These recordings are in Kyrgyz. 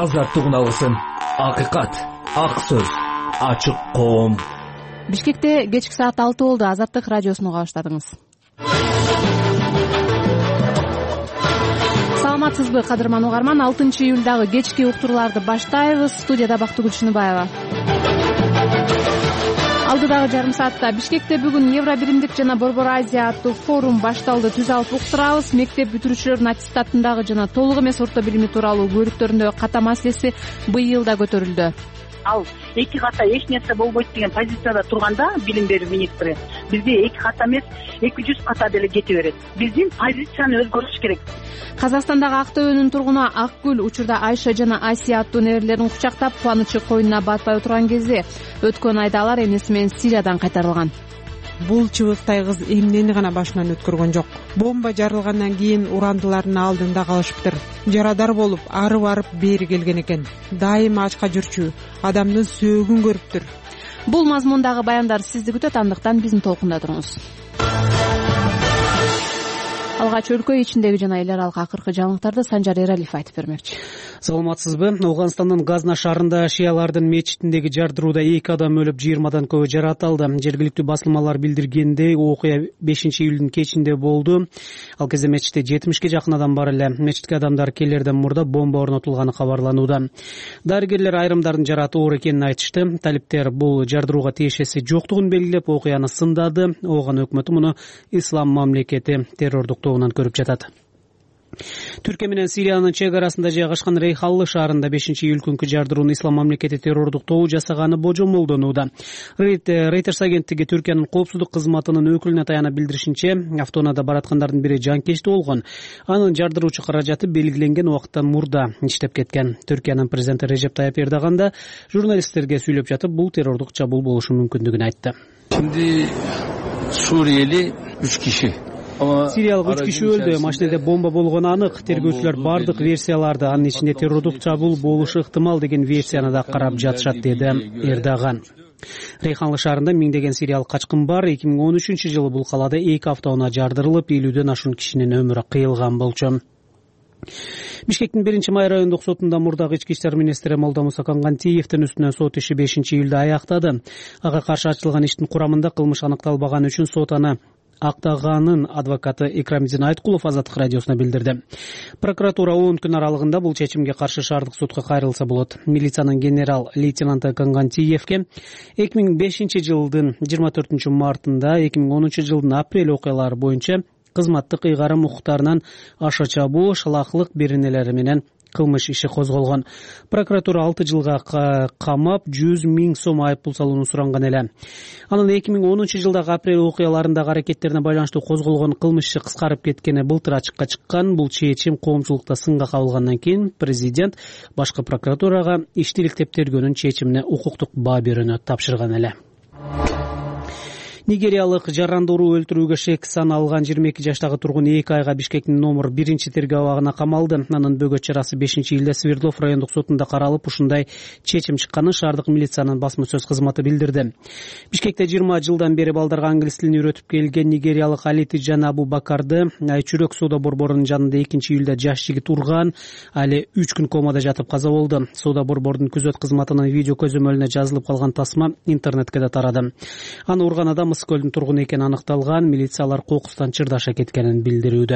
азаттыгын алсын. Акыйкат, ак сөз, ачык коом. Бишкекте кечки саат 6 болду. Азаттык радиосуну уга баштадыңыз. Саламатсызбы, кадырман угарман? 6 июлдагы кечки уктурууларды баштайбыз. Студияда Бактыгүл Чыныбаева. Алдыдагы жарым саатта Бишкекте бүгүн Евробиримдик жана Борбор Азия аттуу форум башталды. Түз алып уктурабыз. Мектеп бүтүрүүчүлөрүнүн аттестатындагы жана толук эмес орто билими тууралуу бөлүктөрүндөгү ката маселеси быйыл да көтөрүлдү. Ал эки ката эч нерсе болбойт деген позицияда турганда билим берүү министри бизде эки ката эмес 200 ката деле кете берет. Биздин позицияны өзгөртүш керек. Казакстандагы Актөбөнүн тургуну Акгүл учурда Айша жана Асия аттуу нерелерин кучактап кубанычы койнуна батпай отурган кезде өткөн айда алар энеси менен Сириядан кайтарылган. Бул чыбыктай кыз эмнени гана башынан өткөргөн жок. Бомба жарылгандан кийин урандылардын алдында калышыптыр. Жарадар болуп, ары барып бери келген экен. Дайыма ачка жүрчү, адамдын сөөгүн көрүптүр. Бул мазмундагы баяндар сизди күтөт, андыктан биздин толкунда туруңуз. Алгач өлкө ичиндеги жана эл аралык акыркы жаңылыктарды Санжар Эралиев айтып бермекчи. Саламатсызбы? Ауганстандын Газна шаарында шиялардын мечитиндеги жардырууда 2 адам өлүп, 20-дан көбү жаратылды. Жергиликтүү басылмалар билдиргендей, окуя 5-июлдун кечинде болду. Ал кезде мечитте 70-ке жакын адам бар эле. Мечитке адамдар келерден мурда бомба орнотулганы кабарланууда. Дарыгерлер айрымдардын жараты оор экенин айтышты. Талиптер бул жардырууга тиешеси жоктугун белгилеп, окуяны сындады. Ооган өкмөтү муну ислам мамлекети террордук тобунан көрүп жатат. Түркия менен Сириянын чек арасында жайгашкан Рейхаллы шаарында 5-июль күнкү жардырууну ислам мамлекети террордук тобу жасаганы божомолдонууда. Reuters агенттиги Түркиянын коопсуздук кызматынын өкүлүнө таяна билдиришинче, автоунаада бараткандардын бири жанкечти болгон. Анын жардыруучу каражаты белгиленген убакыттан мурда иштеп кеткен. Түркиянын президенти Режеп Тайып Эрдоган да журналисттерге сүйлөп жатып, бул террордук чабуул болушу мүмкүндүгүн айтты. Şimdi Suriyeli 3 kişi. Сириялык 3 киши өлдү. Машинеде бомба болгону анык. Тергөөчүлөр бардык версияларды, анын ичинде террордук чабуул болушу ыктымал деген версияны да карап жатышат, деди Эрдоган. Рейханлы шаарында миңдеген сириялык качкын бар. 2013-жылы бул калаада 2 автоунаа жардырылып, 50ден ашуун кишинин өмүрү кыйылган болчу. Бишкектин 1-май райондук сотунда мурдагы ички иштер министри Молдомуса Кангантиевдин үстүнөн сот иши 5-июлда аяктады. Ага каршы ачылган иштин курамында кылмыш аныкталбаганы үчүн сот аны актаганын адвокаты Экрамидин Айткулов Азаттык радиосуна билдирди. Прокуратура 10 күн аралыгында бул чечимге каршы шаардык сотко кайрылса болот. Милициянын генерал-лейтенанты Кангантиевке 2005-жылдын 24 мартында 2010 жылдын апрель окуялары боюнча кызматтык ыйгарым укуктарынан аша чабуу, шалаклык беренелери менен кылмыш иши козголгон. Прокуратура 6 жылга камап 100 000 сом айыппул салууну суранган эле. Анын 2010 жылдагы апрель окуяларындагы аракеттерине байланыштуу козголгон кылмыш иши кыскарып кеткени былтыр ачыкка чыккан. Бул чечим коомчулукта сынга кабылгандан кийин президент башкы прокуратурага ишти иликтеп тергөөнүн чечимине укуктук баа берүүнү тапшырган эле. Нигериялык жарандыруу өлтүрүүгө шек саналган 22 жаштагы тургун 2 айга Бишкектин номер 1-тергөө абагына камалды. Анын бөгөт чарасы 5-июлда Свердлов райондук сотунда каралып, ушундай чечим чыкканын шаардык милициянын басма сөз кызматы билдирди. Бишкекте 20 жылдан бери балдарга англис тилин үйрөтүп келген нигериялык Алити Жана Абу Бакарды Айчүрөк соода борборунун жанында 2-июлда жаш жигит урган, али 3 күн комада жатып каза болду. Соода борбордун күзөт кызматынын видео көзөмөлүнө жазылып калган тасма интернетке да тарады. Аны урган адам Көлдүн тургуну экени аныкталган. Милициялар кокустан чырдаша кеткенин билдирүүдө.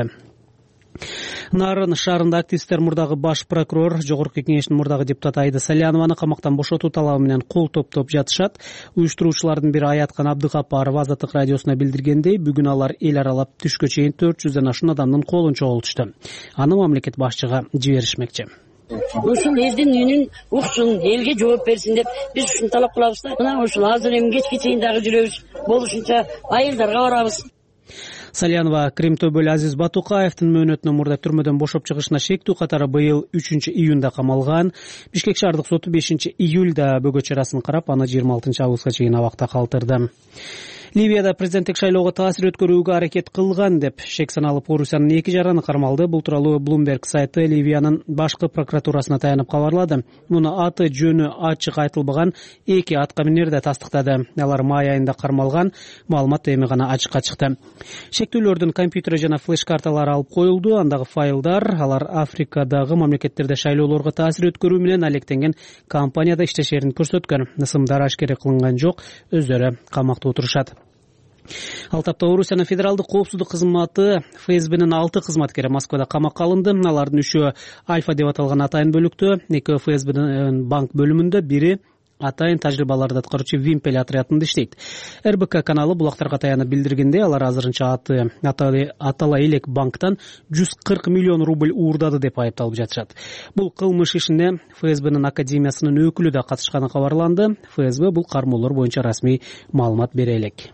Нарын шаарында активисттер мурдагы баш прокурор, Жогорку кеңештин мурдагы депутаты Айда Салянованы камактан бошотуу талабы менен кол топтоп жатышат. Уюштуруучулардын бири Аяткан Абдыкапаров Азаттык радиосуна билдиргендей, бүгүн алар эл аралап түшкө чейин 400дөн ашуун адамдын колун чогултушту. Аны мамлекет башчыга жиберишмекчи. Ушул элдин үнүн уксун, элге жооп берсин деп биз ушуну талап кылабыз да. Мына ушул азыр эми кечке чейин дагы жүрөбүз. Болушунча айылдарга барабыз. Салянова Кремтобөл Азиз Батукаевдин мөөнөтүнө мурда түрмөдөн бошоп чыгышына шектүү катары быйыл 3-июнда камалган. Бишкек шаардык соту 5-июлда бөгөт чарасын карап, аны 26 августка чейин абакта калтырды. Ливияда президенттик шайлоого таасир өткөрүүгө аракет кылган деп шек саналып Орусиянын 2 жараны кармалды. Бул тууралуу Bloomberg сайты Ливиянын башкы прокуратурасына таянып кабарлады. Муну аты жөнү ачык айтылбаган 2 аткаминер да тастыктады. Алар май айында кармалган, маалымат эми гана ачыкка чыкты. Шектүүлөрдүн компьютер жана флеш карталары алып коюлду. Андагы файлдар алар Африкадагы мамлекеттерде шайлоолорго таасир өткөрүү менен алектенген компанияда иштешерин көрсөткөн. Нысымдар ашкере кылынган жок, өздөрү камакта отурушат. Ал тапта Орусиянын федералдык коопсуздук кызматы ФСБнын 6 кызматкери Москвада камакка алынды. Алардын 3-өө Альфа деп аталган атайын бөлүктө, 2 ФСБнын банк бөлүмүндө, бири атайын тажрыйбаларды аткаруучу Вимпель отрядында иштейт. РБК каналы булактарга таянып билдиргенде, алар азырынча Атала элек банктан 140 миллион рубль уурдады деп айыпталып жатышат. Бул кылмыш ишине ФСБнын академиясынын өкүлү да катышканы кабарланды. ФСБ бул кармоолор боюнча расмий маалымат бере элек.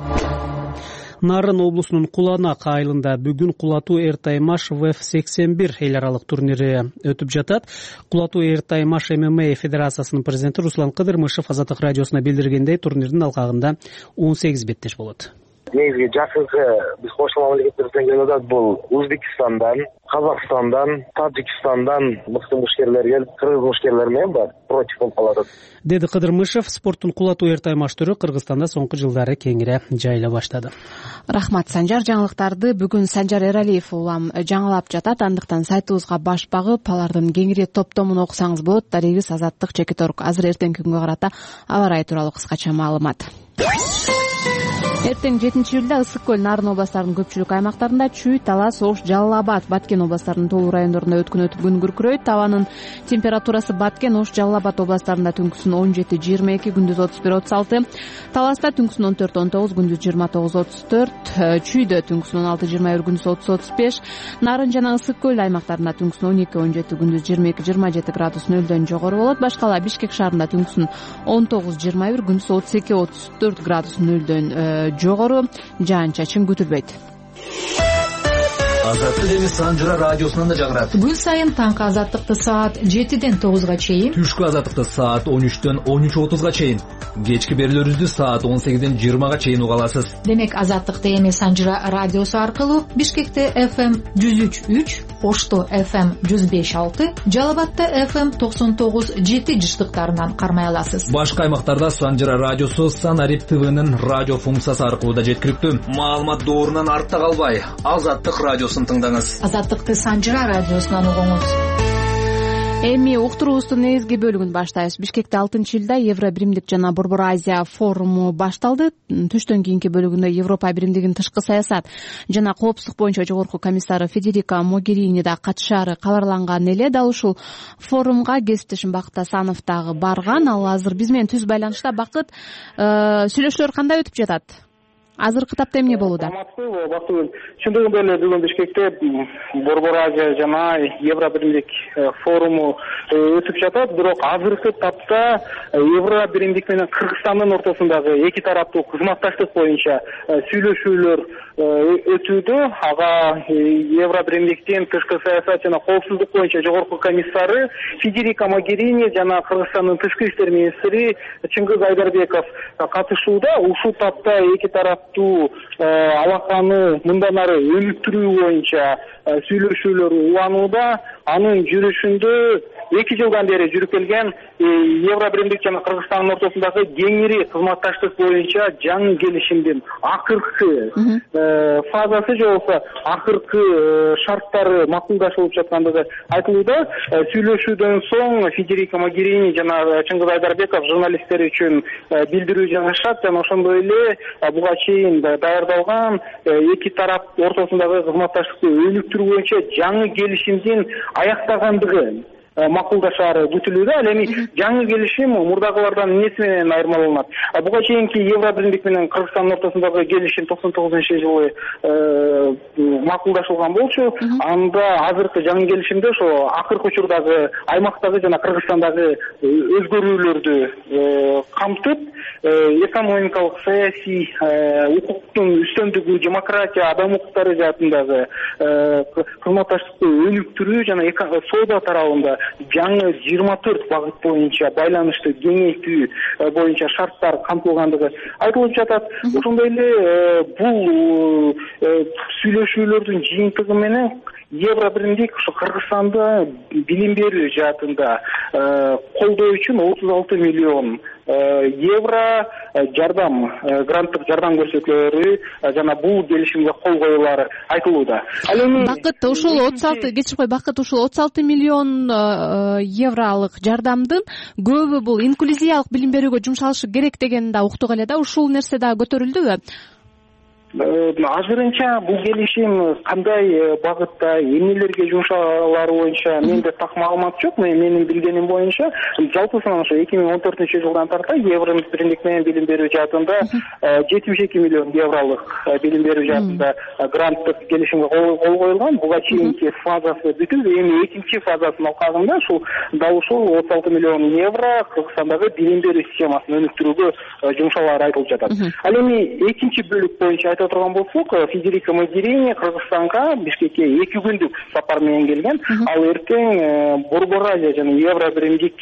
Нарын облусунун Куланак айылында бүгүн Кулатуу Эртаймаш ВФ-81 эл аралык турнири өтүп жатат. Кулатуу Эртаймаш ММА федерациясынын президенти Руслан Кыдырмышев Азаттык радиосуна билдиргендей, турнирдин алкагында 18 беттеш болот. Негизги жакынкы биз кошмо мамлекеттерден келип атат. Бул Өзбекстандан, Казакстандан, Таджикстандан мыкты мушкерлер келип, кыргыз мушкерлер менен бар против болуп калат. Деди Кыдырмышев. Спорттун Кулатуу Эртаймаш түрү Кыргызстанда соңку жылдары кеңире жайыла баштады. Рахмат, Санжар. Жаңылыктарды бүгүн Санжар Эралиев улам жаңылап жатат. Андыктан сайтыбызга баш багып, алардын кеңири топтомун окусаңыз болот. Дарегиз Азаттык Чекиторг. Азыр эртеңки күнгө карата аба ырайы тууралуу кыскача маалымат. Эртең 7-июлда Ысык көл, Нарын областарынын көпчүлүк аймактарында Чүй, Талас, Ош, Жалал Абад, Баткен областарынын толук райондорунда өткөн күн күркүрөйт. Табанын температурасы Баткен, Ош, Жалал Абад областарында түнкүсүн 17-22, күндүз 31-36, Таласта түнкүсүн 14-19, күндүз 29-34, Чүйдө түнкүсүн 16-21, күндүз 30-35, Нарын жана Ысык көл аймактарында түнкүсүн 12-17, күндүз 22-27 градус нөлдөн жогору болот. Башкала Бишкек шаарында түнкүсүн 19-21, күндүз 32-34 градус нөлдөн жогору, жаан-чачын күтүлбөйт. Азаттык эми Санжара радиосунан да жаңырат. Күн сайын таңкы азаттыкты саат 7-ден 9-га чейин, Түшкү азаттыкты саат 13-төн 13:30-га чейин, кечки берүүлөрүбүздү саат 18-ден 20-га чейин уга аласыз. Демек азаттыкты эми Санжара радиосу аркылуу Бишкекте FM 103.3, Ошто FM 105.6, Жалал Абадта FM 99.7 жыштыктарынан кармай аласыз. Башка аймактарда Санжара радиосу Санарип ТВнын радио функциясы аркылуу да жеткиликтүү. Маалымат доорунан артта калбай, Азаттык радиосун тыңдаңыз. Азаттыкты Санжара радиосунан угуңуз. Эми уктуруубуздун негизги бөлүгүн баштайбыз. Бишкекте 6-жылда Евро биримдик жана Борбор Азия форуму башталды. Түштөн кийинки бөлүгүндө Европа биримдигинин тышкы саясат жана коопсуздук боюнча жогорку комиссары Федерика Могерини да катышаары кабарланган эле. Дал ушул форумга кесиптешим Бакыт Асанов дагы барган. Ал азыр биз менен түз байланышта. Бакыт, сүйлөшүүлөр кандай өтүп жатат? Азыркы тапта эмне болууда? Чындыгында эле бүгүн Бишкекте Борбор Азия жана Евро биримдик форуму өтүп жатат. Бирок азыркы тапта Евро биримдик менен Кыргызстандын ортосундагы эки тараптуу кызматташтык боюнча сүйлөшүүлөр өтүүдө. Ага Евро биримдиктин тышкы саясат жана коопсуздук боюнча жогорку комиссары Федерика Могерини жана Кыргызстандын тышкы иштер министри Чыңгыз Айдарбеков катышууда. Ушул тапта эки тараптуу алаканы мындан ары өнүктүрүү боюнча сүйлөшүүлөр уланууда. Анын жүрүшүндө 2 жылдан бери жүрүп келген Евро биримдик жана Кыргызстандын ортосундагы кеңири кызматташтык боюнча жаңы келишимдин акыркы фазасы же болбосо акыркы шарттары макулдашылып жаткандыгы айтылууда. Сүйлөшүүдөн соң Федерика Могерини жана Чыңгыз Айдарбеков журналисттер үчүн билдирүү жазышат жана ошондой эле буга чейин даярдалган эки тарап ортосундагы кызматташтыкты өнүктүрүү боюнча жаңы келишимдин аяктагандыгы макулдашаары күтүлүүдө. Ал эми жаңы келишим мурдагылардан эмнеси менен айырмаланат? Буга чейинки Евро биримдик менен Кыргызстандын ортосундагы келишим 99-жылы макулдашылган болчу. Анда азыркы жаңы келишимде ошо акыркы учурдагы аймактагы жана Кыргызстандагы өзгөрүүлөрдү камтып, экономикалык, саясий, укуктун үстөмдүгү, демократия, адам укуктары жаатындагы кызматташтыкты өнүктүрүү жана соода тарабында жаңы 24 багыт боюнча байланышты кеңейтүү боюнча шарттар камтылгандыгы айтылып жатат. Ошондой эле бул сүйлөшүүлөрдүн жыйынтыгы менен Евробиримдик ушу Кыргызстанда билим берүү жаатында колдоо үчүн 36 миллион евро жардам, гранттык жардам көрсөтүүлөрү жана бул келишимге кол коюлары айтылууда. Ал эми Бакыт ушул 36 кечирип кой, Бакыт ушул 36 миллион евролук жардамдын көбү бул инклюзиялык билим берүүгө жумшалышы керек деген да уктук эле да. Ушул нерсе да көтөрүлдүбү? Азырынча бул келишим кандай багытта эмнелерге жумшалары боюнча менде так маалымат жок. Менин билгеним боюнча жалпысынан ошо 2014-жылдан тарта Евробиримдик менен билим берүү жаатында 72 миллион евролук билим берүү жаатында гранттык келишимге кол коюлган. Буга чейинки фазасы бүтүп, эми экинчи фазасын алкагында ушул дал ушул 36 миллион евро Кыргызстандагы билим берүү системасын өнүктүрүүгө жумшалары айтылып жатат. Ал эми экинчи бөлүк боюнча турган болсок, Федерика Могерини Кыргызстанга, Бишкекке 2 күндүк сапар менен келген. Ал эртең Борбор Азия жана Евробиримдик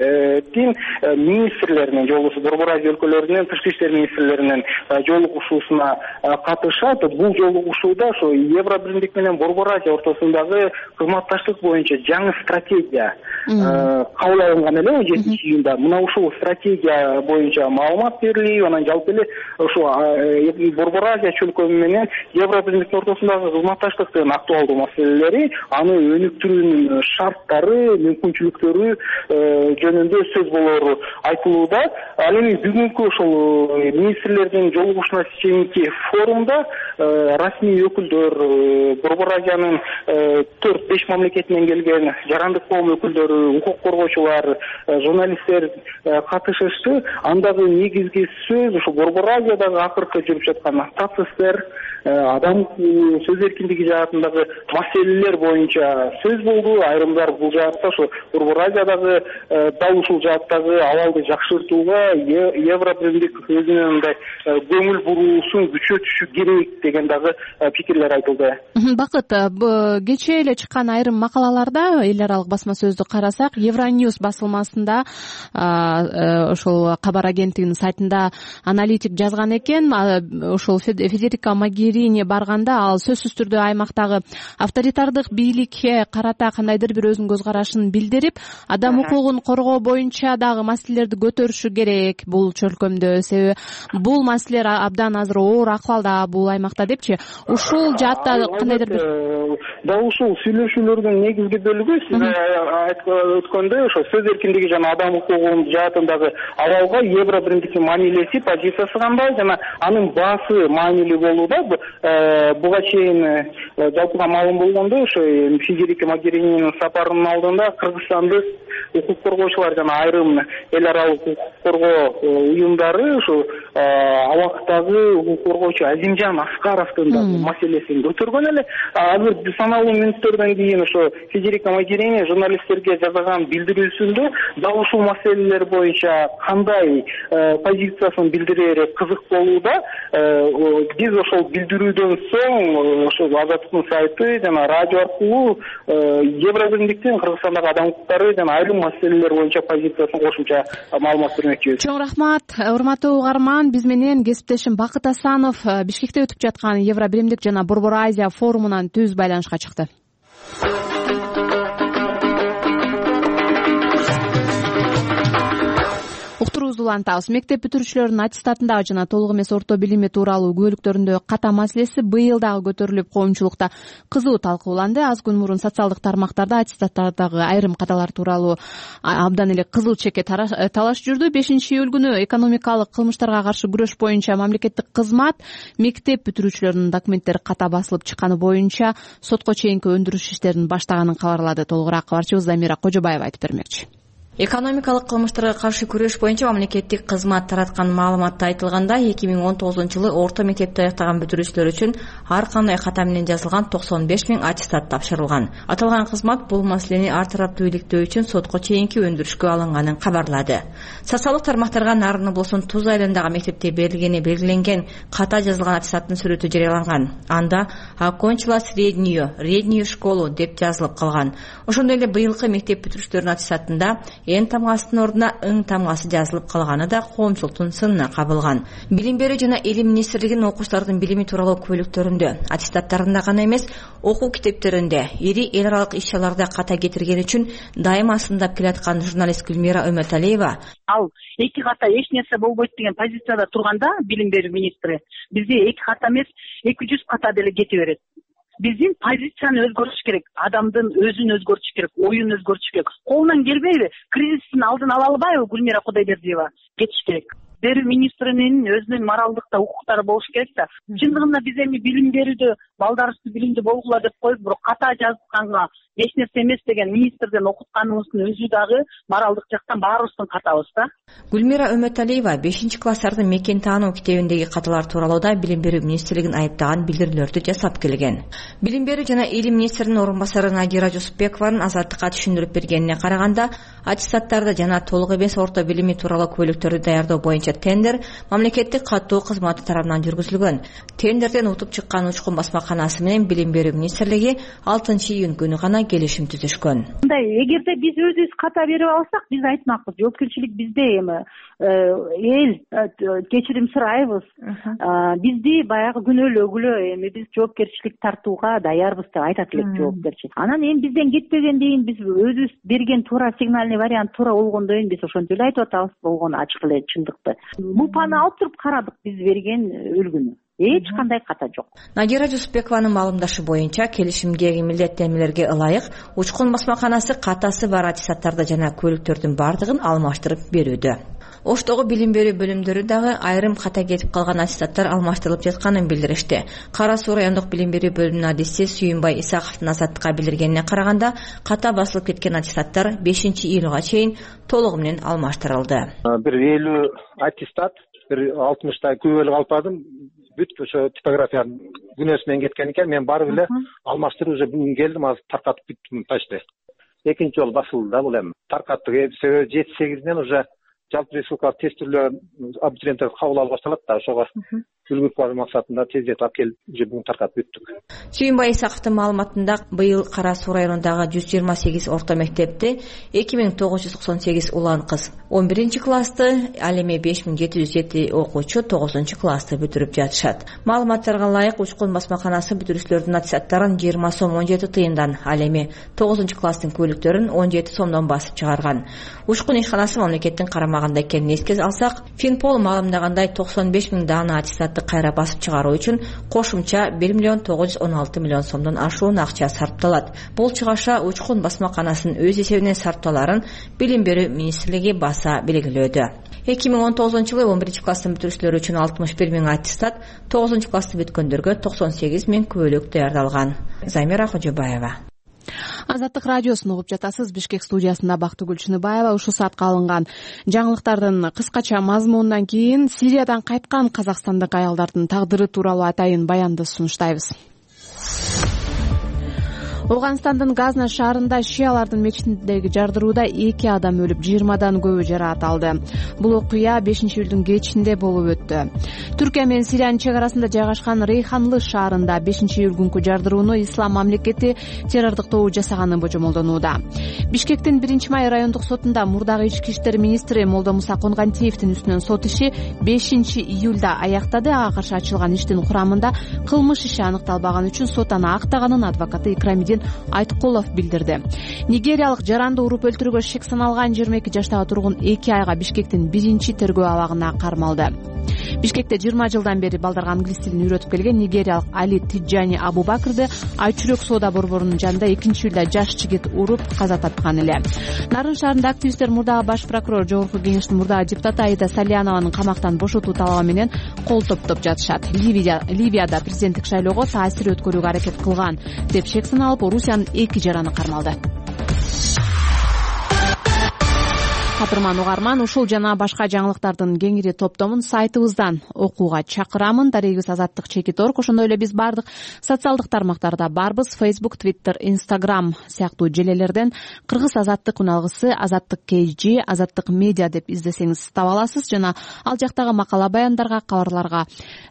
министрлеринин жолугушуу, Борбор Азия өлкөлөрүнүн тышкы иштер министрлеринин жолугушуусуна катышат. Бул жолугушууда ошо Евробиримдик менен Борбор Азия ортосундагы кызматташтык боюнча жаңы стратегия кабыл алынган эле 17-июнда. Мына ушул стратегия боюнча маалымат берилип, анан жалпы эле ошо Борбор Азия өлкө менен Евробиримдиктин ортосундагы кызматташтыктын актуалдуу маселелери, аны өнүктүрүүнүн шарттары, мүмкүнчүлүктөрү жөнүндө сөз болору айтылууда. Ал эми бүгүнкү ошол министрлердин жолугушууна чейинки форумда расмий өкүлдөр, Борбор Азиянын 4-5 мамлекетинен келген жарандык коом өкүлдөрү, укук коргоочулар, журналисттер катышышты. Андагы негизги сөз ошо Борбор Азиядагы акыркы жүрүп жаткан процесстер, адам сөз эркиндиги жаатындагы маселелер боюнча сөз болду. Айрымдар бул жаатта ошо Борбор Азиядагы дал ушул жааттагы абалды жакшыртууга Евробиримдик өзүнүн мындай көңүл буруусун күчөтүшү керек деген дагы пикирлер айтылды. Бакыт, кечээ эле чыккан айрым макалаларда эл аралык басма сөздү карасак, Евроньюз басылмасында ошол кабар агенттигинин сайтында аналитик жазган экен. Ошол Федерика Могерини барганда ал сөзсүз түрдө аймактагы авторитардык бийликке карата кандайдыр бир өзүнүн көз карашын билдирип, адам укугун коргоо боюнча дагы маселелерди көтөрүшү керек бул чөлкөмдө. Себеби бул маселелер абдан азыр оор акыбалда бул аймакта депчи. Ушул жаатта кандайдыр бир дал ушул сүйлөшүүлөрдүн негизги бөлүгү сиз айткан өткөндөй ошо сөз эркиндиги жана адам укугунун жаатындагы абалга Евробиримдиктин маанилеси, позициясы кандай жана анын баасы маанилүү болууда. Буга чейин жалпыга маалым болгондой, ошо Федерика Могерининин сапарынын алдында кыргызстандык укук коргоочулар жана айрым эл аралык укук коргоо уюмдары ошо абактагы укук коргоочу Азимжан Аскаровдун маселесин көтөргөн эле. Азыр саналуу мүнөттөрдөн кийин ошо Федерика Могерини журналисттерге жазган билдирүүсүндө дал ушул маселелер боюнча кандай позициясын билдирери кызык болууда. Биз ошол билдирүүдөн соң ошол Азаттыктын сайты жана радио аркылуу Евробиримдиктин Кыргызстандагы адам укуктары жана айрым маселелер боюнча позициясын кошумча маалымат бермекчибиз. Чоң рахмат. Урматтуу угарман, биз менен кесиптешим Бакыт Асанов Бишкекте өтүп жаткан Евробиримдик жана Борбор Азия форумунан түз байланышка чыкты. Уктуруубузду улантабыз. Мектеп бүтүрүүчүлөрдүн аттестатындагы жана толук эмес орто билими тууралуу күбөлүктөрүндө ката маселеси быйыл дагы көтөрүлүп, коомчулукта кызуу талкууланды. Аз күн мурун социалдык тармактарда аттестаттардагы айрым каталар тууралуу абдан эле кызыл чекке талаш жүрдү. 5-июль күнү экономикалык кылмыштарга каршы күрөш боюнча мамлекеттик кызмат мектеп бүтүрүүчүлөрүнүн документтери ката басылып чыкканы боюнча сотко чейинки өндүрүш иштерин баштаганын кабарлады. Толугураак кабарчыбыз Замира Кожобаева айтып бермекчи. Экономикалык кылмыштарга каршы күрөш боюнча мамлекеттик кызмат тараткан маалыматта айтылганда 2019 орто мектепти аяктаган бүтүрүүчүлөр үчүн ар кандай ката менен жазылган 95 000 аттестат тапшырылган. Аталган кызмат бул маселени ар тараптуу иликтөө үчүн сотко чейинки өндүрүшкө алынганын кабарлады. Социалдык тармактарга Нарын облусунун Туз айылындагы мектепте берилгени белгиленген ката жазылган аттестаттын сүрөтү жарыяланган. Анда окончила среднюю школу деп жазылып калган. Ошондой эле быйылкы мектеп бүтүрүүчүлөрүнүн аттестатында Н тамгасынын ордуна Ң тамгасы жазылып калганы да коомчулуктун сынына кабылган. Билим берүү жана илим министрлигинин окуучулардын билими тууралуу көйлөктөрүндө, аттестаттарында гана эмес, окуу китептеринде ири эл аралык иш-чараларда ката кетирген үчүн дайыма сындап келаткан журналист Гүлмира Өмөталиева ал эки ката эч нерсе болбойт деген позицияда турганда билим берүү министри бизде эки ката эмес 200 ката деле кете берет. Биздин позицияны өзгөртүш керек, адамдын өзүн өзгөртүш керек, оюн өзгөртүш керек. Колунан келбейби? Кризистин алдын ала албайбы Гүлмира Кудайбердиева? Кетиш керек. Берүү министринин өзүнүн моралдык укуктары болуш керек да. Чындыгында биз эми билим берүүдө балдарыбызды билимдүү болгула деп коюп, бирок ката жазганга эч нерсе эмес деген министрден окутканыбыздын өзү дагы моралдык жактан баарыбыздын катабыз да. Гүлмира Өмөталиева 5-класстардын мекен таануу китебиндеги каталар тууралуу да билим берүү министрлигин айыптаган билдирүүлөрдү жасап келген. Билим берүү жана илим министринин орун басары Надира Жусупбекованын Азаттыкка түшүндүрүп бергенине караганда, аттестаттарды жана толук эмес орто билими тууралуу көйлөктөрдү даярдоо боюнча тендер мамлекеттик каттоо кызматы тарабынан жүргүзүлгөн. Тендерден утуп чыккан Учкун басмаканасы менен билим берүү министрлиги 6-июнь күнү гана келишим түзүшкөн. Эгерде биз өзүбүз ката берип алсак, биз айтмакпыз, жоопкерчилик бизде эми эл кечирим сурайбыз. Бизди баягы күнөөлөгүлө эми биз жоопкерчилик тартууга даярбыз деп айтат элек жоопкерчи. Анан эми бизден кетпегенден кийин биз өзүбүз берген туура сигнальный вариант туура болгондон кийин биз ошентип эле айтып атабыз, болгону ачык эле чындыкты. Лупаны алып туруп карадык биз берген үлгүнү. Эч кандай ката жок. Надира Жусупбекованын маалымдашы боюнча келишимдеги милдеттенмелерге ылайык Учкун басмаканасы катасы бар аттестаттарды жана көйлөктөрдүн бардыгын алмаштырып берүүдө. Оштогу билим берүү бөлүмдөрү дагы айрым ката кетип калган аттестаттар алмаштырылып жатканын билдиришти. Кара Суу райондук билим берүү бөлүмүнүн адиси Сүйүнбай Исаковдун Азаттыкка билдиргенине караганда, ката басылып кеткен аттестаттар 5-июлга чейин толугу менен алмаштырылды. Бир 50 аттестат, бир 60та күбөлүк алып бардым. Бүт ошо типографиянын күнөөсү менен кеткен экен. Мен барып эле алмаштырып уже бүгүн келдим, азыр таркатып бүттүм почти. Экинчи жолу басылды да бул эми. Таркаттык себеби 7-8-ден уже жалпы республикалык тестилөө абитуриенттер кабыл алып башталат да, ошого үлгүрүп баруу максатында тездетип алып келип, уже бүгүн таркатып бүттүк. Сүйүнбай Исаковдун маалыматында быйыл Кара Суу районундагы 128 орто мектепти 2998 улан кыз 11-классты, ал эми 5707 окуучу 9-классты бүтүрүп жатышат. Маалыматтарга ылайык Учкун басмаканасы бүтүрүүчүлөрдүн аттестаттарын 20 сом 17 тыйындан, ал эми 9-класстын көйлөктөрүн 17 сомдон басып чыгарган. Учкун ишканасы мамлекеттин карамагында экенин эске алсак, Финпол маалымдагандай 95 000 даана аттестатты кайра басып чыгаруу үчүн кошумча 1,916 миллион сомдон ашуун акча сарпталат. Бул чыгаша Учкун басмаканасынын өз эсебинен сарпталарын билим берүү министрлиги баса белгилөөдө. 2019-жылы 11-класстын бүтүрүүчүлөрү үчүн 61 000 аттестат, 9-классты бүткөндөргө 98 000 көйлөк даярдалган. Замира Кожобаева. Азаттык радиосун угуп жатасыз. Бишкек студиясында Бактыгүл Чыныбаева. Ушул саатка алынган жаңылыктардын кыскача мазмунунан кийин Сириядан кайткан казакстандык аялдардын тагдыры тууралуу атайын баянды сунуштайбыз. Афганистандын Газна шаарында шиялардын мечитиндеги жардырууда 2 адам өлүп, 20дан көбү жараат алды. Бул окуя 5-июлдун кечинде болуп өттү. Түркия менен Сириянын чек арасында жайгашкан Рейханлы шаарында 5-июль күнкү жардырууну ислам мамлекети террордук тобу жасаганы божомолдонууда. Бишкектин 1-май райондук сотунда мурдагы ички иштер министри Молдомуса Конгантиевдин үстүнөн сот иши 5-июлда аяктады. Ага каршы ачылган иштин курамында кылмыш иши аныкталбаган үчүн сот аны актаганын адвокаты Икрамидин Айткулов билдирди. Нигериялык жаранды уруп өлтүрүүгө шек саналган 22 жаштагы тургун 2 айга Бишкектин 1-чи тергөө абагына кармалды. Бишкекте 20 жылдан бери балдарга англис тилин үйрөтүп келген нигериялык Али Тиджани Абубакрды Айчүрөк соода борборунун жанында 2-июлда жаш жигит уруп каза тапкан эле. Нарын шаарында активисттер мурдагы баш прокурор Жогорку кеңештин мурдагы депутаты Аида Салянованын камактан бошотуу талабы менен кол топтоп жатышат. Ливияда президенттик шайлоого таасир өткөрүүгө аракет кылган деп шек саналып, Орусиянын 2 жараны кармалды. Кадырман угарман, ушул жана башка жаңылыктардын кеңири топтомун сайтыбыздан окууга чакырамын. Дарегибиз Азаттык Чекиторг. Ошондой эле биз баардык социалдык тармактарда барбыз. Facebook, Twitter, Instagram сыяктуу желелерден Кыргыз Азаттык уналгысы, Азаттык KG, Азаттык Медиа деп издесеңиз таба аласыз. Жана ал жактагы макала баяндарга, кабарларга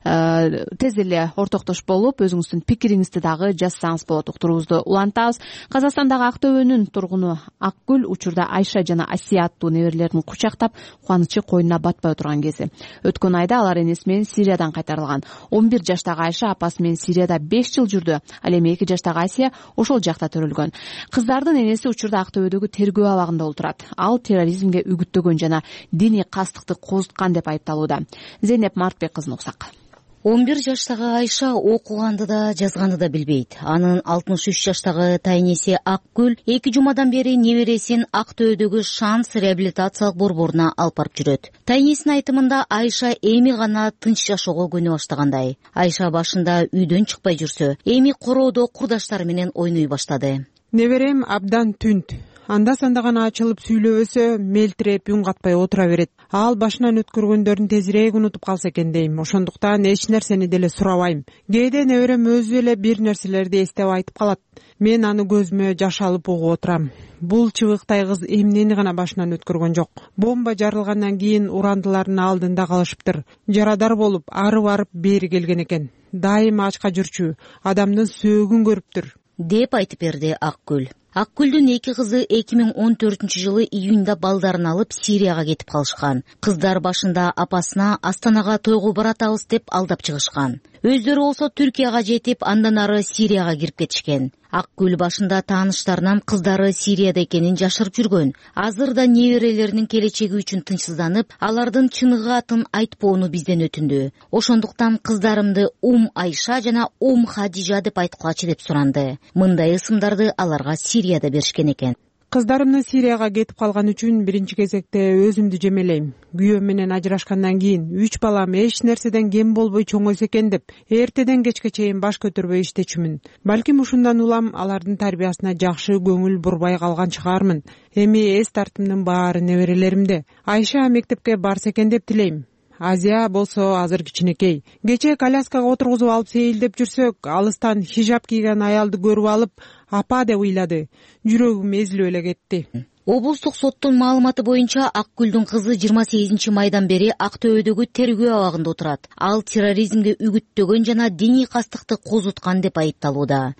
тез эле ортоктош болуп, өзүңүздүн пикириңизди дагы жазсаңыз болот. Уктуруубузду улантабыз. Казакстандагы Актөбөнүн тургуну Акгүл учурда Айша жана Асия аттуу неберелерин кучактап, кубанычы койнуна батпай отурган кези. Өткөн айда алар энеси менен Сириядан кайтарылган. 11 жаштагы Айша апасы менен Сирияда 5 жыл жүрдү. Ал эми 2 жаштагы Асия ошол жакта төрөлгөн. Кыздардын энеси учурда Актөбөдөгү тергөө абагында отурат. Ал терроризмге үгүттөгөн жана диний кастыкты козуткан деп айыпталууда. Зейнеп Мартбек кызын уксак. 11 жаштагы Айша окуганды да жазганды да билбейт. Анын 63 жаштагы тайнеси Акгүл 2 жумадан бери небересин Актөбөдөгү Шанс реабилитациялык борборуна алып барып жүрөт. Тайнесинин айтымында Айша эми гана тынч жашоого көнө баштагандай. Айша башында үйдөн чыкпай жүрсө, эми короодо курдаштары менен ойной баштады. Неберем абдан түнт. Анда санда гана ачылып сүйлөбөсө, мелтиреп үн катпай отура берет. Ал башынан өткөргөндөрүн тезирээк унутуп калса экен дейм. Ошондуктан эч нерсени деле сурабайм. Кээде неберем өзү эле бир нерселерди эстеп айтып калат. Мен аны көзүмө жаш алып угуп отурам. Бул чыбыктай кыз эмнени гана башынан өткөргөн жок. Бомба жарылгандан кийин урандылардын алдында калышыптыр. Жарадар болуп, арып бери келген экен. Дайыма ачка жүрчү, адамдын сөөгүн көрүптүр, деп айтып берди Акгүл. Акгүлдүн 2 кызы 2014-жылы июнда балдарын алып Сирияга кетип калышкан. Кыздар башында апасына Астанага тойго баратабыз деп алдап чыгышкан. Өздөрү болсо Түркияга жетип, андан ары Сирияга кирип кетишкен. Акгүл башында тааныштарынан кыздары Сирияда экенин жашырып жүргөн. Азыр да неберелеринин келечеги үчүн тынчсызданып, алардын чыныгы атын айтпоону бизден өтүндү. Ошондуктан кыздарымды Айша жана Хадижа деп айткылачы деп суранды. Мындай ысымдарды аларга Сирияда беришкен экен. Кыздарымны Сирияга кетип калган үчүн биринчи кезекте өзүмдү жемелейм. Күйөөм менен ажырашкандан кийин 3 балам эч нерседен кем болбой чоңойсо экен деп, эртеден кечке чейин баш көтөрбөй иштечүмүн. Балким ушундан улам алардын тарбиясына жакшы көңүл бурбай калган чыгармын. Эми эс тартымдын баары неберелеримде. Айша мектепке барса экен деп тилейм. Азия болсо азыр кичинекей. Кечээ коляскага отургузуп алып сейилдеп жүрсөк, алыстан хижап кийген аялды көрүп алып, апа деп ыйлады. Жүрөгүм эзилип эле кетти. Облустук соттун маалыматы боюнча Акгүлдүн кызы 28 майдан бери Актөбөдөгү тергөө абагында отурат. Ал терроризмге үгүттөгөн жана диний кастыкты козуткан деп айыпталууда.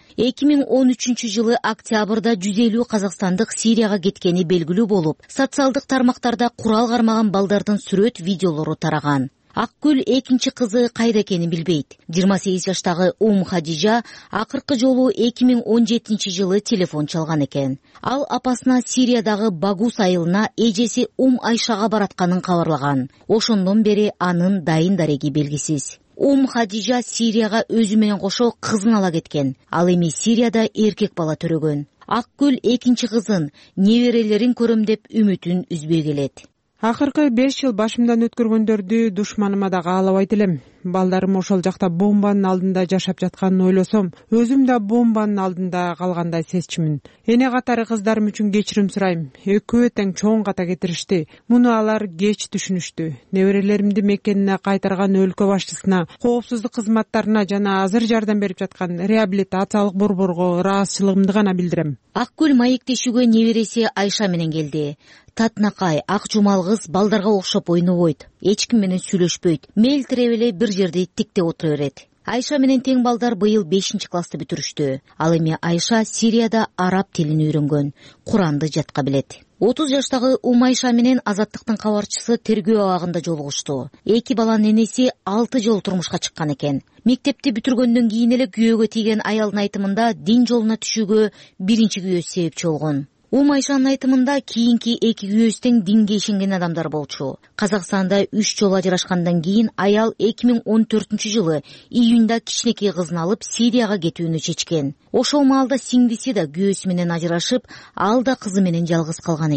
2013-жылы октябрда 150 казакстандык Сирияга кеткени белгилүү болуп, социалдык тармактарда курал кармаган балдардын сүрөт видеолору тараган. Акгүл экинчи кызы кайда экенин билбейт. 28 жаштагы Хадижа акыркы жолу 2017-жылы телефон чалган экен. Ал апасына Сириядагы Багус айылына эжеси Айшага баратканын кабарлаган. Ошондон бери анын дайын дареги белгисиз. Хадижа Сирияга өзү менен кошо кызын ала кеткен. Ал эми Сирияда эркек бала төрөгөн. Акгүл экинчи кызын, неберелерин көрөм деп үмүтүн үзбөй келет. Акыркы 5 жыл башымдан өткөргөндөрдү душманыма да каалабайт элем. Балдарым ошол жакта бомбанын алдында жашап жатканын ойлосом, өзүм да бомбанын алдында калгандай сезчүмүн. Эне катары кыздарым үчүн кечирим сурайм. Экөө тең чоң ката кетиришти. Муну алар кеч түшүнүштү. Неберелеримди мекенине кайтарган өлкө башчысына, коопсуздук кызматтарына жана азыр жардам берип жаткан реабилитациялык борборго ыраазычылыгымды гана билдирем. Акгүл маектешүүгө небереси Айша менен келди. Татнакай, ак жумал кыз балдарга окшоп ойнобойт. Эч ким менен сүйлөшпөйт. Мелтире эле бир жерде тикте отура берет. Айша менен тең балдар быйыл 5-классты бүтүрүштү. Ал эми Айша Сирияда араб тилин үйрөнгөн, Куранды жатка билет. 30 жаштагы Айша менен Азаттыктын кабарчысы тергөө абагында жолугушту. 2 баланын энеси 6 жолу турмушка чыккан экен. Мектепти бүтүргөндөн кийин эле күйөөгө тийген аялдын айтымында дин жолуна түшүүгө биринчи күйөөсү себепчи болгон. Айшанын айтымында кийинки 2 күйөөсү тең динге ишенген адамдар болчу. Казакстанда 3 жолу ажырашкандан кийин аял 2014-жылы июнда кичинекей кызын алып Сирияга кетүүнү чечкен. Ошол маалда сиңдиси да күйөөсү менен ажырашып, ал да кызы менен жалгыз калган экен.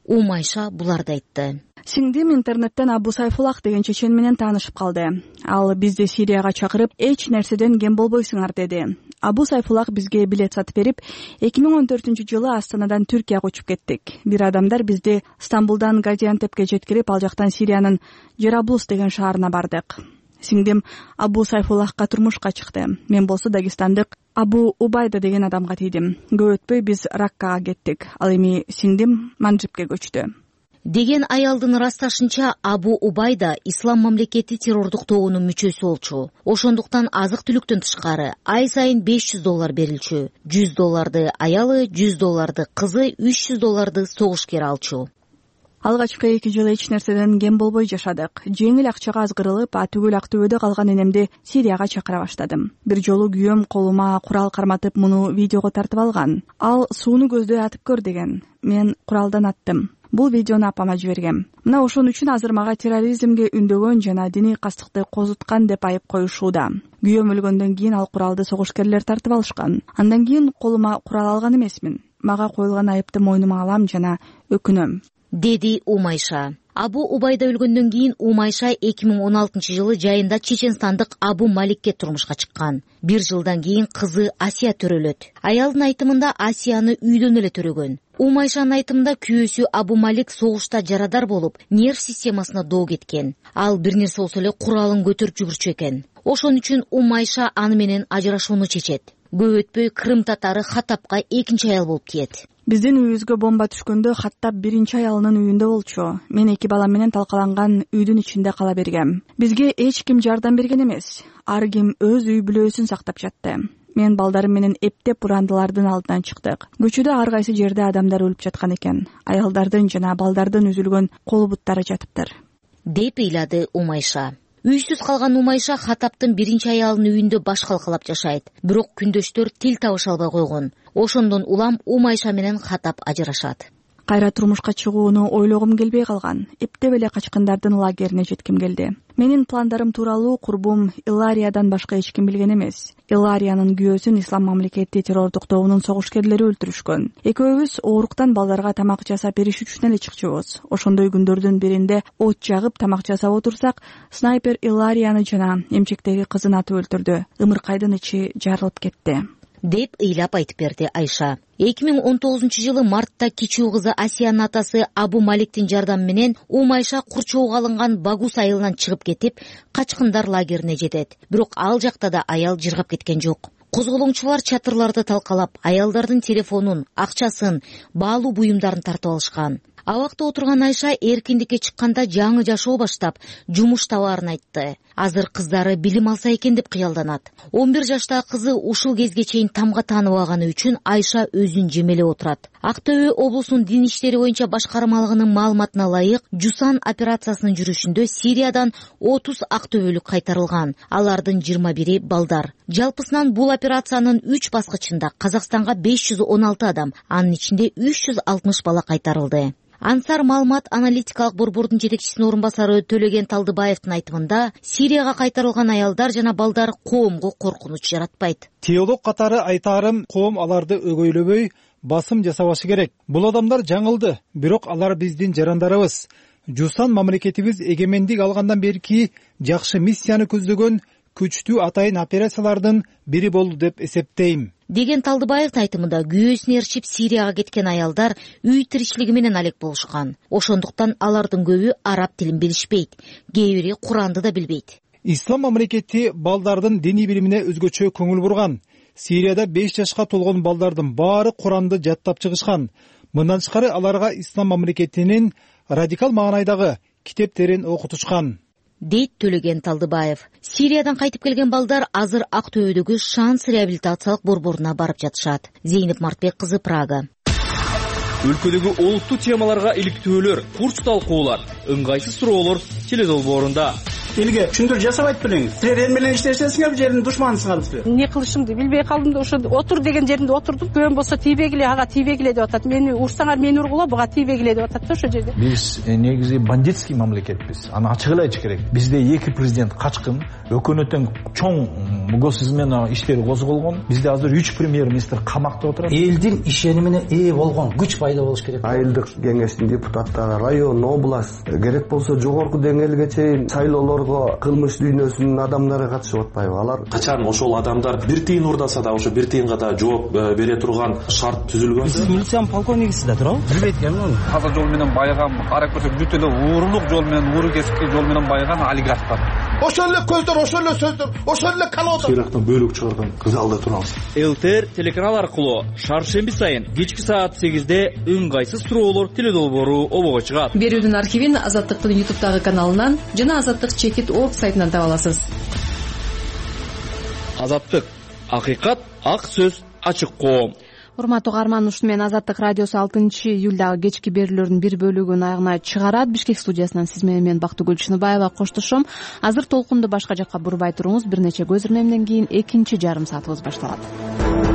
Умайша буларды айтты. Сиңдим интернеттен Абу Сайфуллах деген чечен менен таанышып калды. Ал бизди Сирияга чакырып, эч нерседен кем болбойсуңар деди. Абу Сайфуллах бизге билет сатып берип, 2014-жылы Астанадан Түркияга учуп кеттик. Бир адамдар бизди Стамбулдан Газиантепке жеткирип, ал жактан Сириянын Жераблус деген шаарына бардык. Сиңдим Абу Сайфуллахка турмушка чыкты. Мен болсо Дагестандык Абу Убайда деген адамга тийдим. Көп өтпөй биз Раккага кеттик. Ал эми сиңдим Манжибке көчтү. Деген аялдын ырасташынча Абу Убайда Ислам мамлекети террордук тобунун мүчөсү болчу. Ошондуктан азык-түлүктөн тышкары ай сайын $500 берилчү. $100 аялы, $100 кызы, $300 согушкер алчу. Алгачкы 2 жыл эч нерседен кем болбой жашадык. Жеңил акчага азгырылып, түгүл Актөбөдө калган энемди Сирияга чакыра баштадым. Бир жолу күйөөм колума курал карматып, муну видеого тартып алган. Ал сууну көздөй атып көр деген. Мен куралдан аттым. Бул видеону апама жибергем. Мына ошон үчүн азыр мага терроризмге үндөгөн жана диний кастыкты козуткан деп айып коюшууда. Күйөөм өлгөндөн кийин ал куралды согушкерлер тартып алышкан. Андан кийин колума курал алган эмесмин. Мага коюлган айыпты мойнума алам жана өкүнөм, деди Умайша. Абу Убайда өлгөндөн кийин Умайша 2016-жылы жайында чеченстандык Абу Маликке турмушка чыккан. 1 жылдан кийин кызы Асия төрөлөт. Аялдын айтымында Асияны үйдөн эле төрөгөн. Умайшанын айтымында күйөөсү Абу Малик согушта жарадар болуп, нерв системасына доо кеткен. Ал бир нерсе болсо эле куралын көтөрүп жүгүрчү экен. Ошон үчүн Умайша аны менен ажырашууну чечет. Көп өтпөй Крым татары Хаттабка 2-чи аял болуп тиет. Биздин үйүбүзгө бомба түшкөндө Хаттаб 1-чи аялынын үйүндө болчу. Мен 2 балам менен талкаланган үйдүн ичинде кала бергем. Бизге эч ким жардам берген эмес. Ар ким өз үй бүлөсүн сактап жатты. Мен балдарым менен эптеп урандылардын алдынан чыктык. Көчөдө ар кайсы жерде адамдар өлүп жаткан экен. Аялдардын жана балдардын үзүлгөн кол буттары жатыптыр, деп ыйлады Умайша. Үйсүз калган Умайша Хаттабтын 1-чи аялынын үйүндө баш калкалап жашайт. Бирок күндөштөр тил табыша албай койгон. Ошондон улам Умайша менен Хаттаб ажырашат. Кайра турмушка чыгууну ойлогум келбей калган. Эптеп эле качкындардын лагерине жетким келди. Менин пландарым тууралуу курбум Илариядан башка эч ким билген эмес. Илариянын күйөөсүн Ислам мамлекети террордук тобунун согушкерлери өлтүрүшкөн. Экөөбүз ооруктан балдарга тамак жасап бериш үчүн эле чыкчубуз. Ошондой күндөрдүн биринде от жагып тамак жасап отурсак, снайпер Иларияны жана эмчектеги кызын атып өлтүрдү. Ымыркайдын ичи жарылып кетти, деп ыйлап айтып берди Айша. 2019-жылы мартта кичүү кызы Асиянын атасы Абу Маликтин жардамы менен Умайша курчоого алынган Багус айылынан чыгып кетип, качкындар лагерине жетет. Бирок ал жакта да аял жыргап кеткен жок. Козголоңчулар чатырларды талкалап, аялдардын телефонун, акчасын, баалуу буюмдарын тартып алышкан. Абакта отурган Айша эркиндикке чыкканда жаңы жашоо баштап, жумуш табаарын айтты. Азыр кыздары билим алса экен деп кыялданат. 11 жаштагы кызы ушул кезге чейин тамга тааныбаганы үчүн Айша өзүн жемелеп отурат. Актөбө облусунун дин иштери боюнча башкармалыгынын маалыматына ылайык, Жусан операциясынын жүрүшүндө Сириядан 30 актөбөлүк кайтарылган. Алардын 21-и балдар. Жалпысынан бул операциянын 3 баскычында Казакстанга 516 адам, анын ичинде 360 бала кайтарылды. Ансар маалымат аналитикалык борбордун жетекчисинин орун басары Төлеген Талдыбаевдин айтымында, Сирияга кайтарылган аялдар жана балдар коомго коркунуч жаратпайт. Теолог катары айтаарым, коом аларды өгөйлөбөй, басым жасабашы керек. Бул адамдар жаңылды, бирок алар биздин жарандарыбыз. Жусан мамлекетибиз эгемендик алгандан берки жакшы миссияны көздөгөн күчтүү атайын операциялардын бири болду деп эсептейм, деген Талдыбаевдин айтымында күйөөсүн ээрчип Сирияга кеткен аялдар үй тиричилиги менен алек болушкан. Ошондуктан алардын көбү араб тилин билишпейт, кээ бири Куранды да билбейт. Ислам мамлекети балдардын диний билимине өзгөчө көңүл бурган. Сирияда 5 жашка толгон балдардын баары Куранды жаттап чыгышкан. Мындан тышкары аларга Ислам мамлекетинин радикал маанайдагы китептерин окутушкан, дейт Төлеген Талдыбаев. Сириядан кайтып келген балдар азыр Актөбөдөгү Шанс реабилитациялык борборуна барып жатышат. Зейнеп Мартбек кызы, Прага. Өлкөдөгү олуттуу темаларга иликтөөлөр, курс талкуулар, ыңгайсыз суроолор теледолбоорунда. элге түшүндүрүү жасабайт белеңиз. Силер эл менен иштешесиңер, жердин душманысыңар силер. Эмне кылышымды билбей калдым да ошо отур деген жеринде отурдум. Күйөөм болсо тийбегиле, ага тийбегиле деп атат. Мени урсаңар мени ургула, буга тийбегиле деп атат да ошо жерде. Биз негизи бандитский мамлекетпиз. Аны ачык эле айтыш керек. Бизде эки президент качкын, өкмөттүн чоң госизмен иштери козголгон. Бизде азыр 3 премьер-министр камакта отурат. Элдин ишенимине ээ болгон күч пайда болуш керек. Айылдык кеңештин депутаттары, район, область, керек болсо жогорку деңгээлге чейин шайлоолорго кылмыш дүйнөсүнүн адамдары катышып атпайбы? Алар качан ошол адамдар бир тыйын урдаса да ошо бир тыйынга да жооп бере турган шарт түзүлгөн. Сиз милициянын полковнигисиз да туурабы? Билбейт экенмин. Таза жол менен байыган, карап көрсөк бүт эле уурулук жол менен, ууру кесипки жол менен байыган олигархтар. Ошол эле көздөр, ошол эле сөздөр, ошол эле калоодор. Ирактан бөлүк чыгарган залда турабыз. ЛТР телеканал аркылуу шаршемби сайын кечки саат 8-де ыңгайсыз суроолор теледолбоору обого чыгат. Берүүдүн архивин Азаттыктын YouTube'дагы каналынан жана Азаттык чекит орг сайтынан таба аласыз. Азаттык, акыйкат, ак сөз, ачык коом. Урматтуу угарман, ушуну менен Азаттык радиосу 6-июлдагы кечки берүүлөрдүн бир бөлүгүн аягына чыгарат. Бишкек студиясынан сиз менен мен Бактыгүл Чыныбаева коштошом. Азыр толкунду башка жакка бурбай туруңуз. Бир нече көз ирмемден кийин экинчи жарым саатыбыз башталат.